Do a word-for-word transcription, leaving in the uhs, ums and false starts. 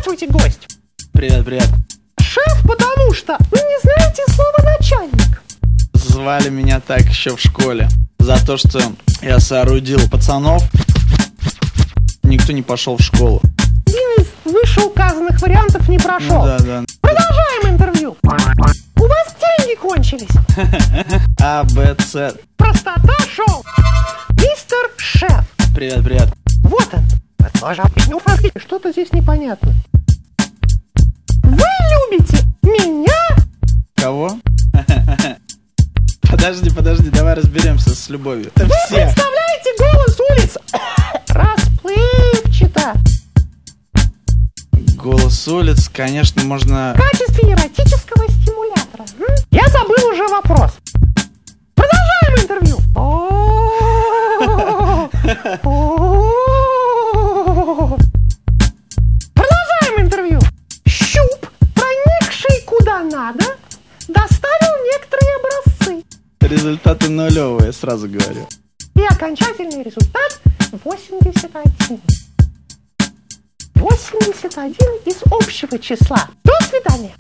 Здравствуйте, гость. Привет, привет. Шеф, потому что вы не знаете слово начальник. Звали меня так еще в школе. За то, что я соорудил пацанов, никто не пошел в школу. Один из вышеуказанных вариантов не прошел. Ну, да, да. Продолжаем интервью. У вас деньги кончились. А, Б, С. Простота шоу. Мистер Шеф. Привет, привет. Вот он. Что-то здесь непонятно. Вы любите меня? Кого? Подожди, подожди, давай разберемся с любовью. Это Вы все. представляете голос улиц? Расплывчато. Голос улиц, конечно, можно... В качестве эротического стимулятора. М? Я забыл уже вопрос. Продолжаем интервью. Продолжаем интервью. Щуп, проникший куда надо, доставил некоторые образцы. Результаты нулевые, сразу говорю. И окончательный результат восемьдесят один. восемьдесят один из общего числа. До свидания.